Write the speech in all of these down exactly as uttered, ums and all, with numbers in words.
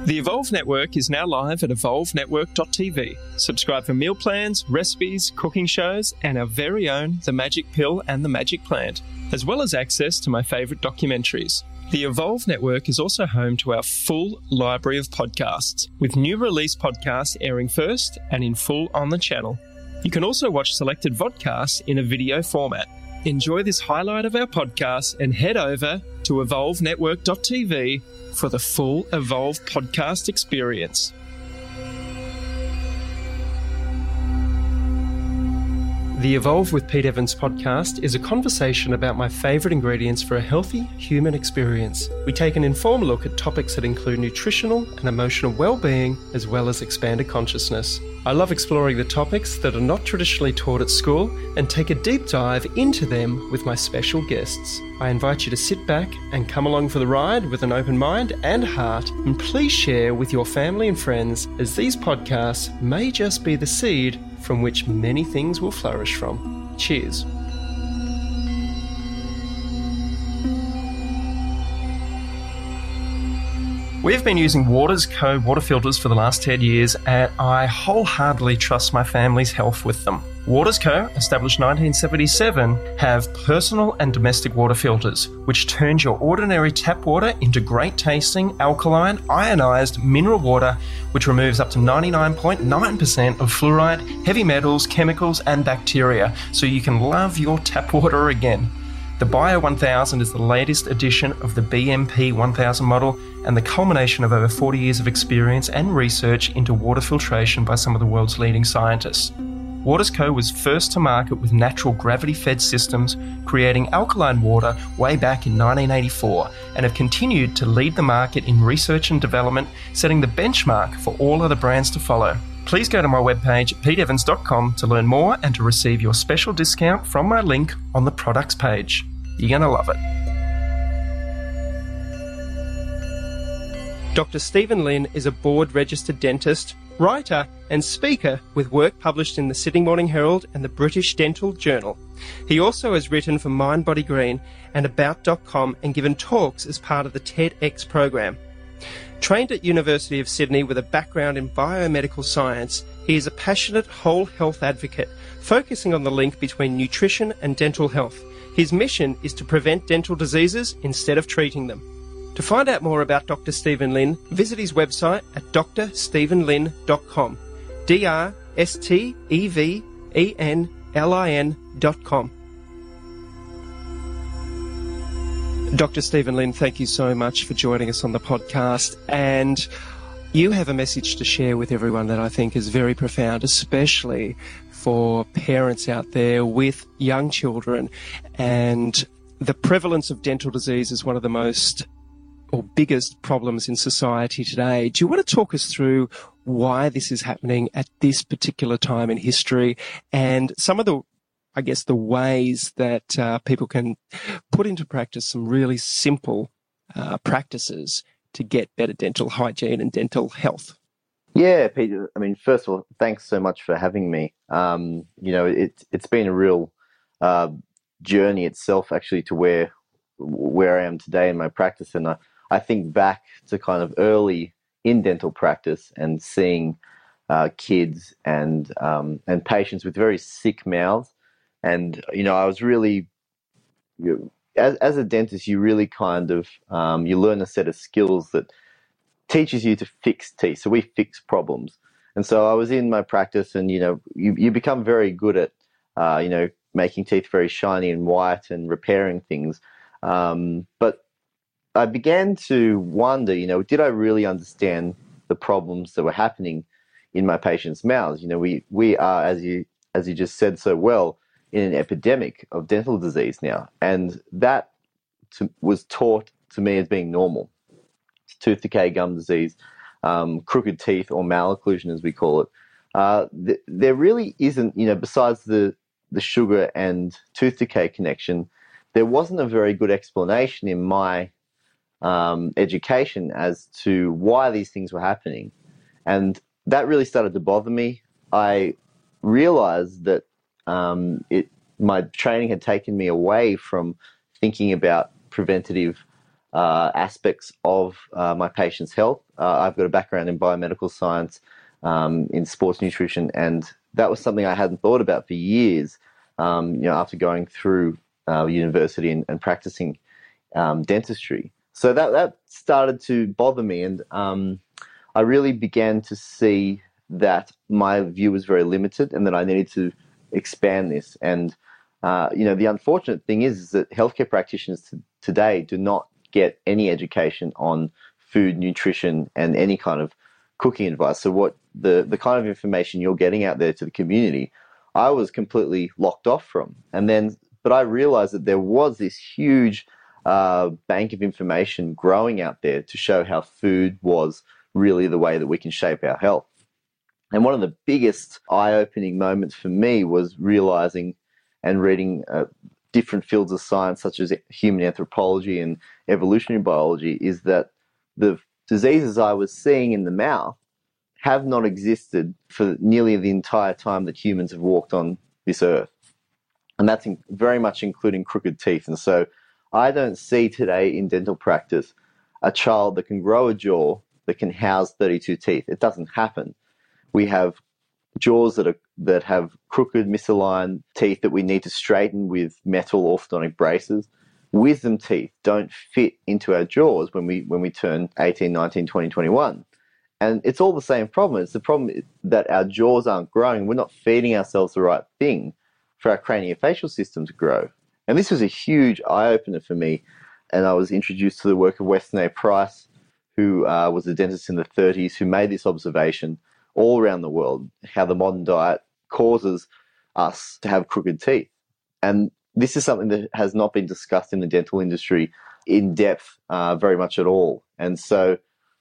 The Evolve Network is now live at evolve network dot t v. Subscribe for meal plans, recipes, cooking shows, and our very own The Magic Pill and The Magic Plant, as well as access to my favourite documentaries. The Evolve Network is also home to our full library of podcasts, with new release podcasts airing first and in full on the channel. You can also watch selected vodcasts in a video format. Enjoy this highlight of our podcast and head over to evolve network dot t v for the full Evolve podcast experience. The Evolve with Pete Evans podcast is a conversation about my favourite ingredients for a healthy human experience. We take an informed look at topics that include nutritional and emotional well-being, as well as expanded consciousness. I love exploring the topics that are not traditionally taught at school and take a deep dive into them with my special guests. I invite you to sit back and come along for the ride with an open mind and heart, and please share with your family and friends, as these podcasts may just be the seed from which many things will flourish from. Cheers. We've been using Waters Co water filters for the last ten years, and I wholeheartedly trust my family's health with them. Waters Co, established nineteen seventy-seven, have personal and domestic water filters, which turns your ordinary tap water into great tasting, alkaline, ionised mineral water, which removes up to ninety-nine point nine percent of fluoride, heavy metals, chemicals and bacteria, so you can love your tap water again. The Bio one thousand is the latest edition of the B M P one thousand model and the culmination of over forty years of experience and research into water filtration by some of the world's leading scientists. Waters Co was first to market with natural gravity-fed systems, creating alkaline water way back in nineteen eighty-four, and have continued to lead the market in research and development, setting the benchmark for all other brands to follow. Please go to my webpage, pete evans dot com, to learn more and to receive your special discount from my link on the products page. You're going to love it. Doctor Stephen Lin is a board-registered dentist, writer and speaker with work published in the Sydney Morning Herald and the British Dental Journal. He also has written for Mind Body Green and about dot com and given talks as part of the TEDx program. Trained at University of Sydney with a background in biomedical science, he is a passionate whole health advocate, focusing on the link between nutrition and dental health. His mission is to prevent dental diseases instead of treating them. To find out more about Doctor Stephen Lin, visit his website at d r stephen lin dot com. D R S T E V E N L I N dot com. Doctor Stephen Lin, thank you so much for joining us on the podcast. And you have a message to share with everyone that I think is very profound, especially for parents out there with young children. And the prevalence of dental disease is one of the most or biggest problems in society today. Do you want to talk us through why this is happening at this particular time in history and some of the, I guess, the ways that uh, people can put into practice some really simple uh, practices to get better dental hygiene and dental health? Yeah, Peter. I mean, first of all, thanks so much for having me. Um, you know, it's it's been a real uh, journey itself, actually, to where where I am today in my practice. And I, I think back to kind of early in dental practice and seeing uh, kids and um, and patients with very sick mouths. And you know, I was really, you know, as as a dentist, you really kind of um, you learn a set of skills that teaches you to fix teeth. So we fix problems. And so I was in my practice, and you know, you, you become very good at uh, you know, making teeth very shiny and white and repairing things. Um, but I began to wonder, you know, did I really understand the problems that were happening in my patients' mouths? You know, we we are, as you as you just said so well, in an epidemic of dental disease now, and that to, was taught to me as being normal. Tooth decay, gum disease, um, crooked teeth, or malocclusion as we call it. Uh, th- there really isn't, you know, besides the, the sugar and tooth decay connection, there wasn't a very good explanation in my um, education as to why these things were happening. And that really started to bother me. I realized that um, it, my training had taken me away from thinking about preventative uh, aspects of uh, my patient's health. Uh, I've got a background in biomedical science, um, in sports nutrition, and that was something I hadn't thought about for years. Um, you know, after going through uh, university and, and practicing um, dentistry, so that that started to bother me, and um, I really began to see that my view was very limited, and that I needed to expand this. And uh, you know, the unfortunate thing is, is that healthcare practitioners t- today do not get any education on food, nutrition, and any kind of cooking advice. So what the, the kind of information you're getting out there to the community, I was completely locked off from. And then, but I realized that there was this huge uh, bank of information growing out there to show how food was really the way that we can shape our health. And one of the biggest eye-opening moments for me was realizing and reading uh, different fields of science, such as human anthropology and evolutionary biology, is that the diseases I was seeing in the mouth have not existed for nearly the entire time that humans have walked on this earth. And that's in, very much including crooked teeth. And so I don't see today in dental practice a child that can grow a jaw that can house thirty-two teeth. It doesn't happen. We have jaws that are that have crooked, misaligned teeth that we need to straighten with metal orthodontic braces. Wisdom teeth don't fit into our jaws when we when we turn eighteen, nineteen, twenty, twenty-one. And it's all the same problem. It's the problem that our jaws aren't growing. We're not feeding ourselves the right thing for our craniofacial system to grow. And this was a huge eye-opener for me. And I was introduced to the work of Weston A. Price, who uh, was a dentist in the thirties, who made this observation all around the world, how the modern diet causes us to have crooked teeth. And this is something that has not been discussed in the dental industry in depth uh, very much at all. And so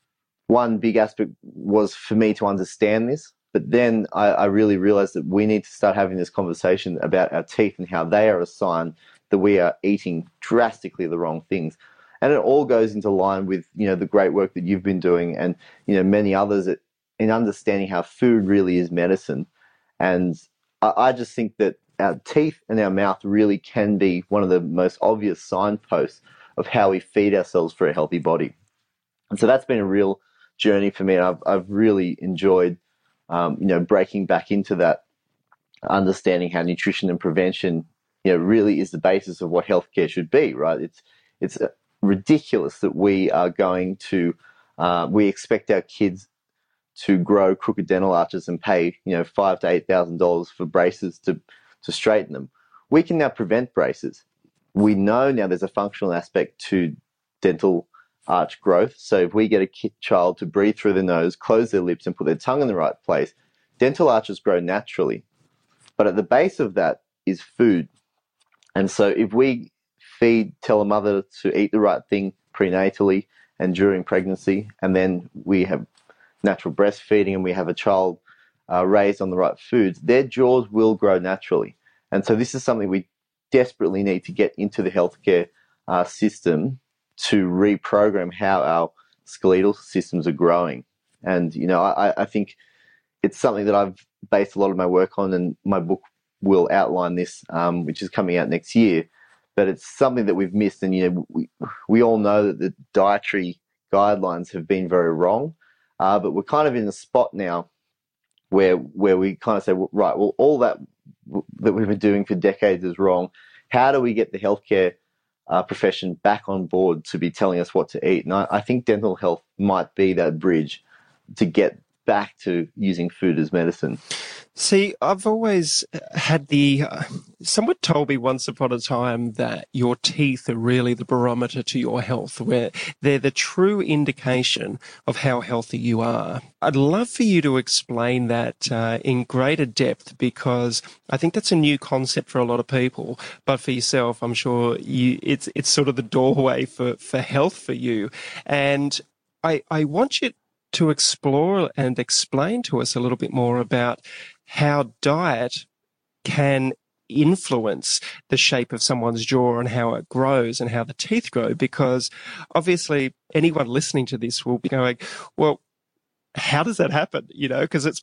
one big aspect was for me to understand this, but then I, I really realized that we need to start having this conversation about our teeth and how they are a sign that we are eating drastically the wrong things. And it all goes into line with, you know, the great work that you've been doing, and, you know, many others that, in understanding how food really is medicine. And I, I just think that our teeth and our mouth really can be one of the most obvious signposts of how we feed ourselves for a healthy body. And so that's been a real journey for me. And I've, I've really enjoyed, um, you know, breaking back into that, understanding how nutrition and prevention, you know, really is the basis of what healthcare should be, right? It's, it's ridiculous that we are going to, uh, we expect our kids to grow crooked dental arches and pay, you know, five to eight thousand dollars for braces to to straighten them. We can now prevent braces. We know now there's a functional aspect to dental arch growth. So if we get a kid, child to breathe through their nose, close their lips, and put their tongue in the right place, dental arches grow naturally. But at the base of that is food. And so if we feed, tell a mother to eat the right thing prenatally and during pregnancy, and then we have natural breastfeeding and we have a child uh, raised on the right foods, their jaws will grow naturally. And so this is something we desperately need to get into the healthcare uh, system to reprogram how our skeletal systems are growing. And, you know, I, I think it's something that I've based a lot of my work on, and my book will outline this, um, which is coming out next year. But it's something that we've missed. And, you know, we, we all know that the dietary guidelines have been very wrong. Uh, but we're kind of in a spot now where where we kind of say, well, right, well, all that that we've been doing for decades is wrong. How do we get the healthcare uh, profession back on board to be telling us what to eat? And I, I think dental health might be that bridge to get back to using food as medicine. See, I've always had the, uh, someone told me once upon a time that your teeth are really the barometer to your health, where they're the true indication of how healthy you are. I'd love for you to explain that uh, in greater depth, because I think that's a new concept for a lot of people. But for yourself, I'm sure you, it's it's sort of the doorway for, for health for you. And I, I want you to explore and explain to us a little bit more about how diet can influence the shape of someone's jaw and how it grows and how the teeth grow, because obviously anyone listening to this will be going, well, how does that happen? You know, because it's probably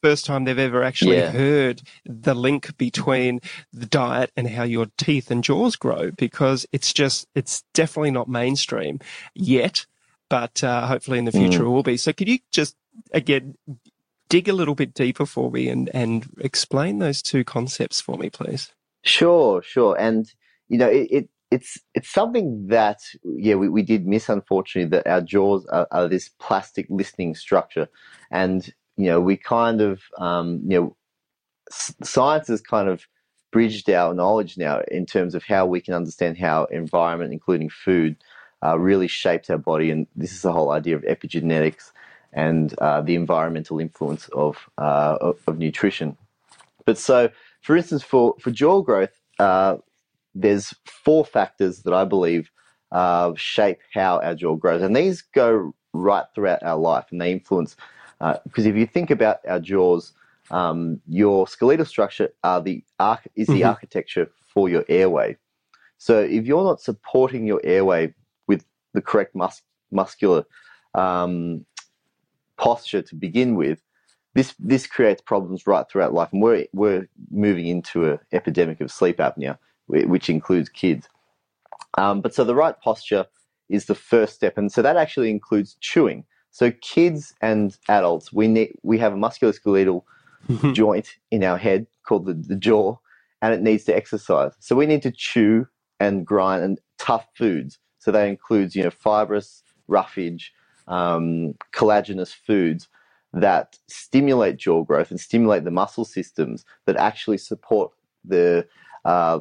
first time they've ever actually Yeah. heard the link between the diet and how your teeth and jaws grow, because it's just, it's definitely not mainstream yet, but uh, hopefully in the future Mm. it will be. So could you just, again, dig a little bit deeper for me and, and explain those two concepts for me, please? Sure, sure. And, you know, it, it it's it's something that, yeah, we, we did miss, unfortunately, that our jaws are, are this plastic listening structure. And, you know, we kind of, um, you know, s- science has kind of bridged our knowledge now in terms of how we can understand how environment, including food, uh, really shapes our body. And this is the whole idea of epigenetics and uh, the environmental influence of, uh, of of nutrition. But so, for instance, for, for jaw growth, uh, there's four factors that I believe uh, shape how our jaw grows. And these go right throughout our life, and they influence, uh, because if you think about our jaws, um, your skeletal structure are the arch- is the Mhm. architecture for your airway. So if you're not supporting your airway with the correct mus- muscular um, posture to begin with, this this creates problems right throughout life, and we're we're moving into an epidemic of sleep apnea, which includes kids. Um, but so the right posture is the first step, and so that actually includes chewing. So kids and adults, we need we have a musculoskeletal joint in our head called the, the jaw, and it needs to exercise. So we need to chew and grind and tough foods. So that includes, you know, fibrous, roughage, um, collagenous foods that stimulate jaw growth and stimulate the muscle systems that actually support the, uh,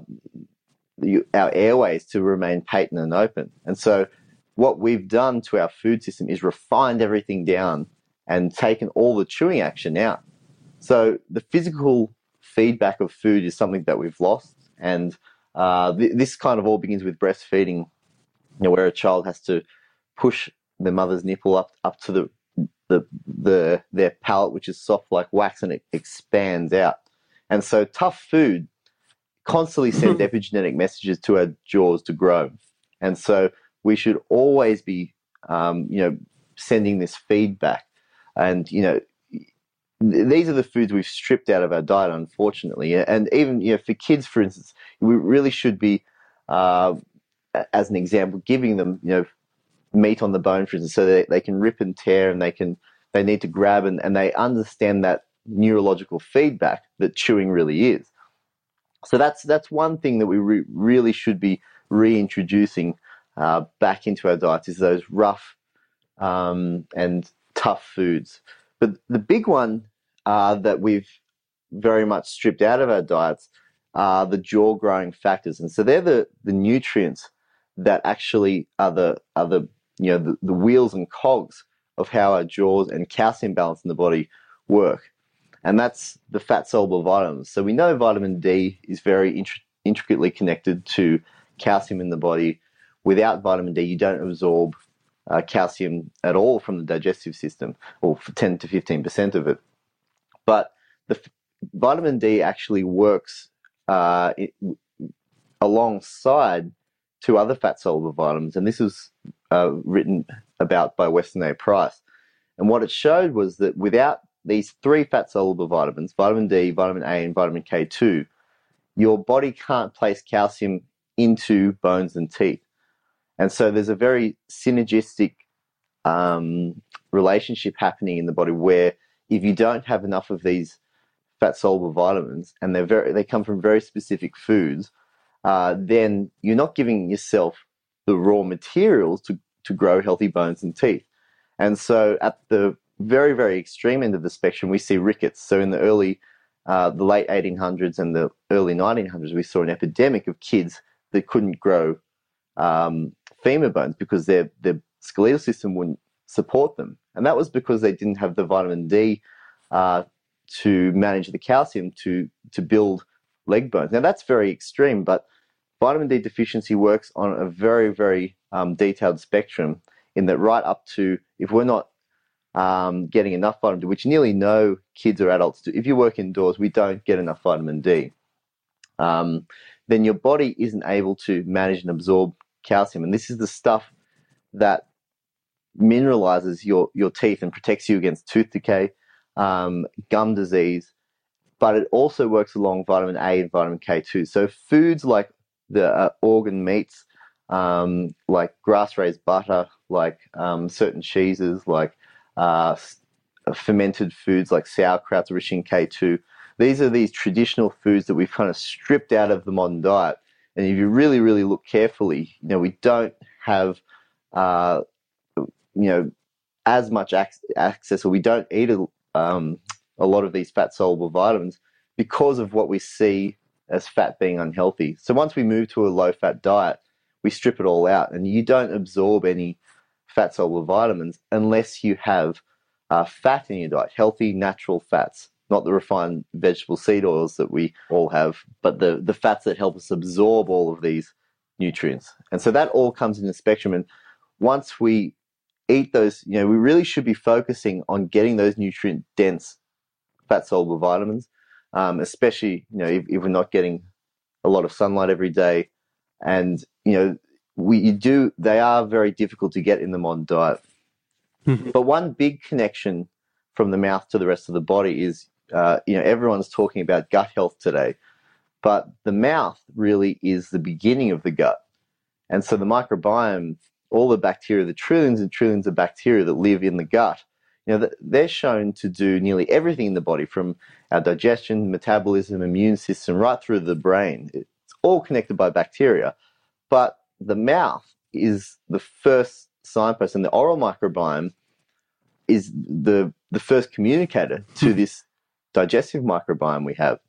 the our airways to remain patent and open. And so what we've done to our food system is refined everything down and taken all the chewing action out. So the physical feedback of food is something that we've lost, and uh, th- this kind of all begins with breastfeeding, you know, where a child has to push the mother's nipple up up to the the the their palate, which is soft like wax, and it expands out. And so tough food constantly sends epigenetic messages to our jaws to grow, and so we should always be, um, you know, sending this feedback, and you know. These are the foods we've stripped out of our diet, unfortunately. And even, you know, for kids, for instance, we really should be, uh, as an example, giving them, you know, meat on the bone, for instance, so that they can rip and tear, and they can they need to grab, and, and they understand that neurological feedback that chewing really is. So that's that's one thing that we re- really should be reintroducing uh, back into our diets, is those rough um, and tough foods. But the big one uh, that we've very much stripped out of our diets are the jaw growing factors, and so they're the, the nutrients that actually are the are the you know the, the wheels and cogs of how our jaws and calcium balance in the body work, and that's the fat soluble vitamins. So we know vitamin D is very int- intricately connected to calcium in the body. Without vitamin D, you don't absorb uh, calcium at all from the digestive system, or for ten to fifteen percent of it. But the f- vitamin D actually works uh, it, alongside two other fat soluble vitamins, and this was uh, written about by Weston A. Price. And what it showed was that without these three fat soluble vitamins, vitamin D, vitamin A, and vitamin K two, your body can't place calcium into bones and teeth. And so there's a very synergistic um, relationship happening in the body, where if you don't have enough of these fat soluble vitamins, and they're very they come from very specific foods, uh, then you're not giving yourself the raw materials to to grow healthy bones and teeth. And so at the very, very extreme end of the spectrum, we see rickets. So in the early, uh, the late eighteen hundreds and the early nineteen hundreds, we saw an epidemic of kids that couldn't grow um, femur bones because their their skeletal system wouldn't support them, and that was because they didn't have the vitamin D uh, to manage the calcium to to build leg bones. Now that's very extreme, but vitamin D deficiency works on a very, very um, detailed spectrum, in that right up to, if we're not um, getting enough vitamin D, which nearly no kids or adults do. If you work indoors, we don't get enough vitamin D. Um, then your body isn't able to manage and absorb calcium. And this is the stuff that mineralizes your, your teeth and protects you against tooth decay. um, gum disease, but it also works along vitamin A and vitamin K two. So foods like the uh, organ meats, um, like grass-raised butter, like um, certain cheeses, like uh, fermented foods like sauerkraut rich in K two. These are these traditional foods that we've kind of stripped out of the modern diet. And if you really, really look carefully, you know, we don't have, uh, you know, as much ac- access, or we don't eat a, um, a lot of these fat-soluble vitamins because of what we see as fat being unhealthy. So once we move to a low-fat diet, we strip it all out, and you don't absorb any fat-soluble vitamins unless you have uh, fat in your diet, healthy, natural fats, not the refined vegetable seed oils that we all have, but the, the fats that help us absorb all of these nutrients. And so that all comes in the spectrum. And once we eat those, you know, we really should be focusing on getting those nutrient-dense fat-soluble vitamins, um, especially, you know, if, if we're not getting a lot of sunlight every day. And, you know, we you do, they are very difficult to get in the modern diet. But one big connection from the mouth to the rest of the body is, uh, you know, everyone's talking about gut health today, but the mouth really is the beginning of the gut. And so the microbiome, all the bacteria, the trillions and trillions of bacteria that live in the gut, you know, they're shown to do nearly everything in the body, from our digestion, metabolism, immune system, right through to the brain. It's all connected by bacteria. But the mouth is the first signpost, and the oral microbiome is the the first communicator to this digestive microbiome we have.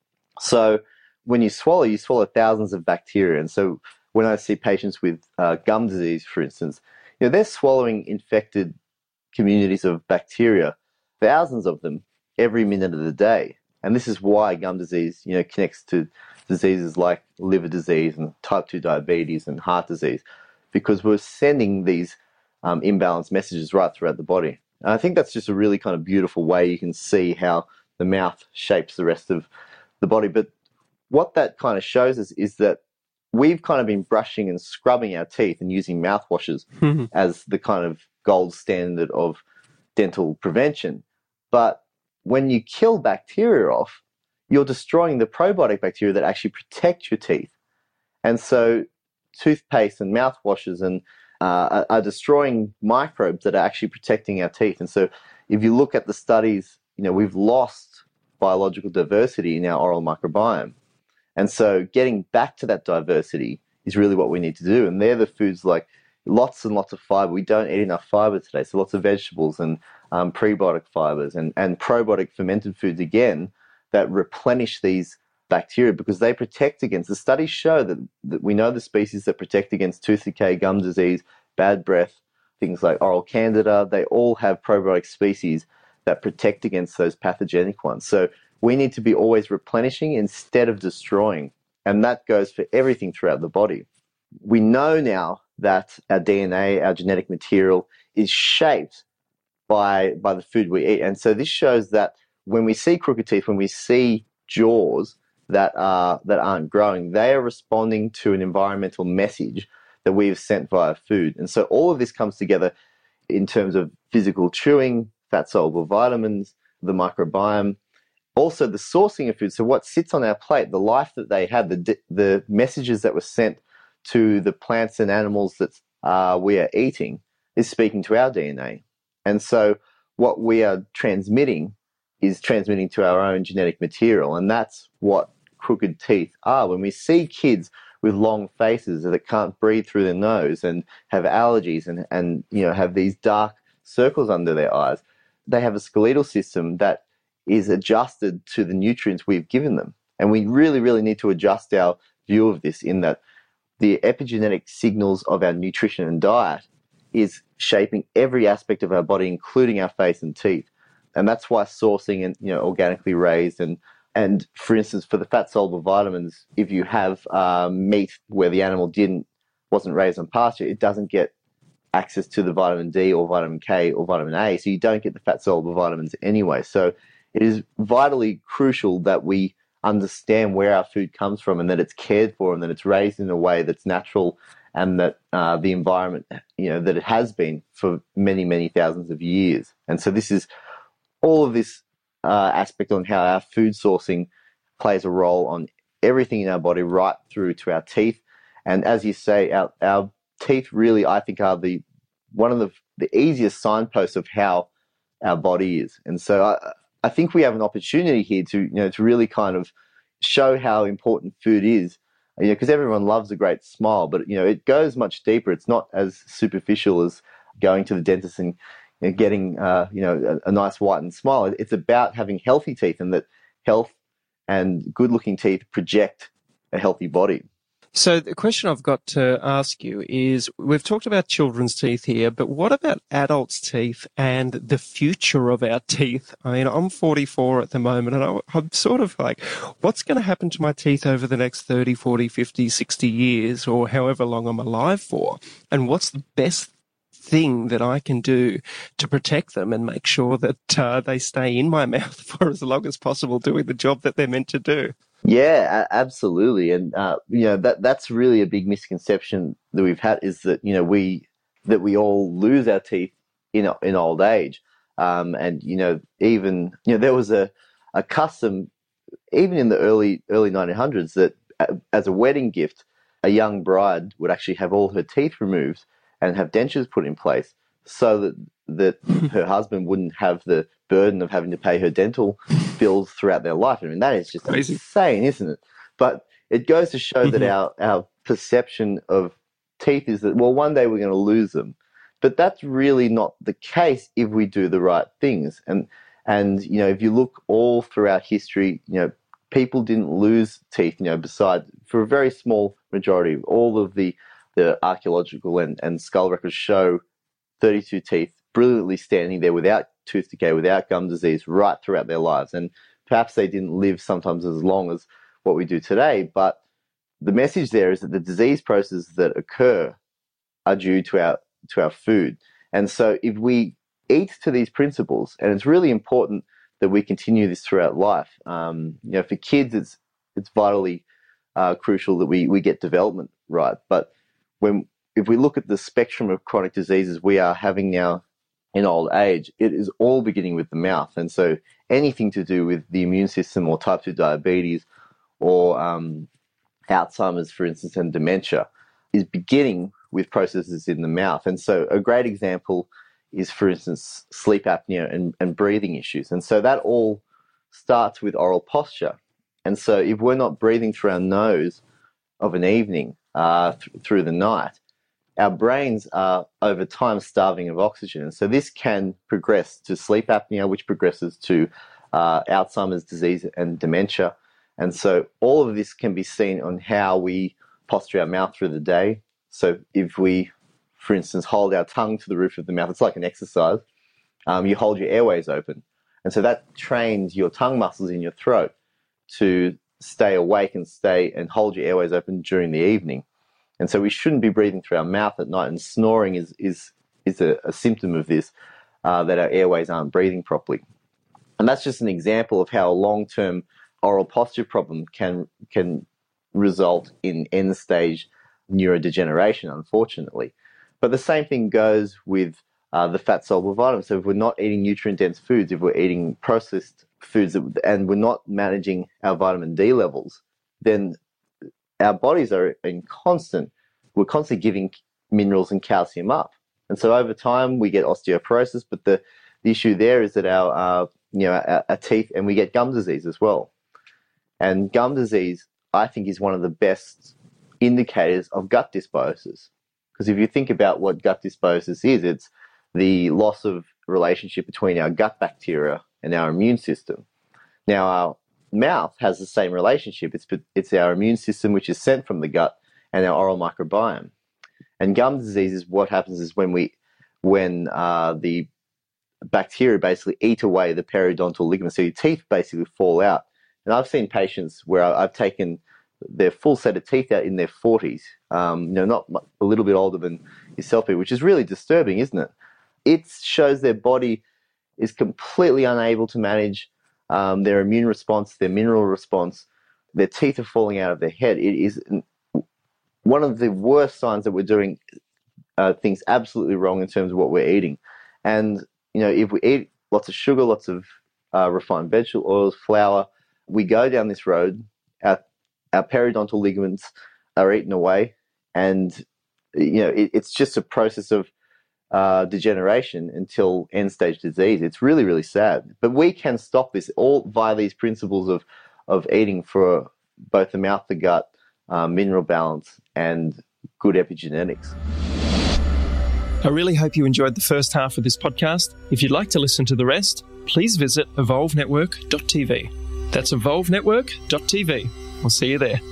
So when you swallow, you swallow thousands of bacteria. And so when I see patients with uh, gum disease, for instance, you know, they're swallowing infected communities of bacteria, thousands of them, every minute of the day. And this is why gum disease, you know, connects to diseases like liver disease and type two diabetes and heart disease, because we're sending these um, imbalanced messages right throughout the body. And I think that's just a really kind of beautiful way you can see how the mouth shapes the rest of the body. But what that kind of shows us is that we've kind of been brushing and scrubbing our teeth and using mouthwashes as the kind of gold standard of dental prevention. But when you kill bacteria off, you're destroying the probiotic bacteria that actually protect your teeth. And so toothpaste and mouthwashes and uh, are destroying microbes that are actually protecting our teeth. And so if you look at the studies, you know, we've lost biological diversity in our oral microbiome. And so getting back to that diversity is really what we need to do. And they're the foods like lots and lots of fiber. We don't eat enough fiber today. So lots of vegetables and um, prebiotic fibers and, and probiotic fermented foods, again, that replenish these bacteria because they protect against, the studies show that, that we know the species that protect against tooth decay, gum disease, bad breath, things like oral candida, they all have probiotic species that protect against those pathogenic ones. So we need to be always replenishing instead of destroying. And that goes for everything throughout the body. We know now that our D N A, our genetic material, is shaped by, by the food we eat. And so this shows that when we see crooked teeth, when we see jaws that are that aren't growing, they are responding to an environmental message that we have sent via food. And so all of this comes together in terms of physical chewing, fat-soluble vitamins, the microbiome, also the sourcing of food. So what sits on our plate, the life that they had, the the messages that were sent to the plants and animals that uh, we are eating is speaking to our D N A. And so what we are transmitting is transmitting to our own genetic material. And that's what crooked teeth are. When we see kids with long faces that can't breathe through their nose and have allergies and, and you know, have these dark circles under their eyes, they have a skeletal system that is adjusted to the nutrients we've given them. And we really, really need to adjust our view of this, in that the epigenetic signals of our nutrition and diet is shaping every aspect of our body, including our face and teeth. And that's why sourcing and, you know, organically raised and, and for instance, for the fat-soluble vitamins, if you have uh, meat where the animal didn't, wasn't raised on pasture, it doesn't get access to the vitamin D or vitamin K or vitamin A, so you don't get the fat-soluble vitamins anyway. So it is vitally crucial that we understand where our food comes from and that it's cared for and that it's raised in a way that's natural and that uh, the environment, you know, that it has been for many, many thousands of years. And so this is all of this uh, aspect on how our food sourcing plays a role on everything in our body, right through to our teeth. And as you say, our, our teeth really, I think, are the one of the, the easiest signposts of how our body is. And so I, I think we have an opportunity here to, you know, to really kind of show how important food is, you know, because everyone loves a great smile, but, you know, it goes much deeper. It's not as superficial as going to the dentist and, you know, getting, uh, you know, a, a nice whitened smile. It's about having healthy teeth, and that health and good-looking teeth project a healthy body. So the question I've got to ask you is, we've talked about children's teeth here, but what about adults' teeth and the future of our teeth? I mean, I'm forty-four at the moment, and I'm sort of like, what's going to happen to my teeth over the next thirty, forty, fifty, sixty years, or however long I'm alive for? And what's the best thing that I can do to protect them and make sure that uh, they stay in my mouth for as long as possible, doing the job that they're meant to do? Yeah, a- absolutely. And, uh, you know, that that's really a big misconception that we've had, is that, you know, we, that we all lose our teeth in, in old age. Um, and, you know, even, you know, there was a, a custom, even in the early, early nineteen hundreds, that uh, as a wedding gift, a young bride would actually have all her teeth removed and have dentures put in place, so that, that her husband wouldn't have the burden of having to pay her dental bills throughout their life. I mean, that is just Crazy. insane, isn't it? But it goes to show that our, our perception of teeth is that, well, one day we're going to lose them. But that's really not the case if we do the right things. And, and you know, if you look all throughout history, you know, people didn't lose teeth, you know, besides, for a very small majority. All of the, the archaeological and, and skull records show thirty-two teeth brilliantly standing there without tooth decay, without gum disease, right throughout their lives. And perhaps they didn't live sometimes as long as what we do today, but the message there is that the disease processes that occur are due to our to our food. And so if we eat to these principles, and it's really important that we continue this throughout life. Um, you know, for kids, it's it's vitally uh, crucial that we we get development right. But when if we look at the spectrum of chronic diseases we are having now in old age, it is all beginning with the mouth. And so anything to do with the immune system, or type two diabetes, or um, Alzheimer's, for instance, and dementia, is beginning with processes in the mouth. And so a great example is, for instance, sleep apnea and, and breathing issues. And so that all starts with oral posture. And so if we're not breathing through our nose of an evening uh, th- through the night, our brains are over time starving of oxygen. And so this can progress to sleep apnea, which progresses to uh, Alzheimer's disease and dementia. And so all of this can be seen on how we posture our mouth through the day. So if we, for instance, hold our tongue to the roof of the mouth, it's like an exercise. Um, you hold your airways open. And so that trains your tongue muscles in your throat to stay awake and stay and hold your airways open during the evening. And so we shouldn't be breathing through our mouth at night, and snoring is is is a, a symptom of this, uh, that our airways aren't breathing properly. And that's just an example of how a long-term oral posture problem can can result in end-stage neurodegeneration, unfortunately. But the same thing goes with uh, the fat-soluble vitamins. So if we're not eating nutrient-dense foods, if we're eating processed foods, that, and we're not managing our vitamin D levels, then our bodies are in constant, we're constantly giving minerals and calcium up. And so over time we get osteoporosis, but the, the issue there is that our, uh, you know, our, our teeth, and we get gum disease as well. And gum disease, I think, is one of the best indicators of gut dysbiosis. Because if you think about what gut dysbiosis is, it's the loss of relationship between our gut bacteria and our immune system. Now, our mouth has the same relationship. It's it's our immune system, which is sent from the gut, and our oral microbiome. And gum disease is what happens is when we when uh, the bacteria basically eat away the periodontal ligaments, so your teeth basically fall out. And I've seen patients where I've taken their full set of teeth out in their forties, um, you know, not a little bit older than yourself, which is really disturbing, isn't it? It shows their body is completely unable to manage Um, their immune response, their mineral response. Their teeth are falling out of their head. It is one of the worst signs that we're doing uh, things absolutely wrong in terms of what we're eating. And, you know, if we eat lots of sugar, lots of uh, refined vegetable oils, flour. We go down this road, our, our periodontal ligaments are eaten away, and you know it, it's just a process of uh, degeneration until end-stage disease. It's really, really sad. But we can stop this all via these principles of, of eating for both the mouth, the gut, uh, mineral balance, and good epigenetics. I really hope you enjoyed the first half of this podcast. If you'd like to listen to the rest, please visit evolve network dot t v. That's evolve network dot t v. We'll see you there.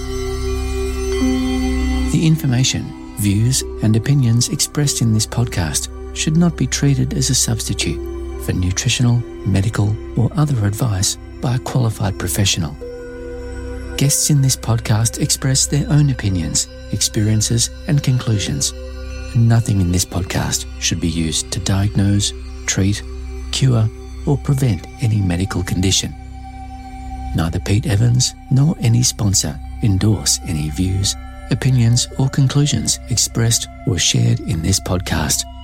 The information, views and opinions expressed in this podcast should not be treated as a substitute for nutritional, medical or other advice by a qualified professional. Guests in this podcast express their own opinions, experiences and conclusions. Nothing in this podcast should be used to diagnose, treat, cure or prevent any medical condition. Neither Pete Evans nor any sponsor endorse any views, opinions or conclusions expressed or shared in this podcast.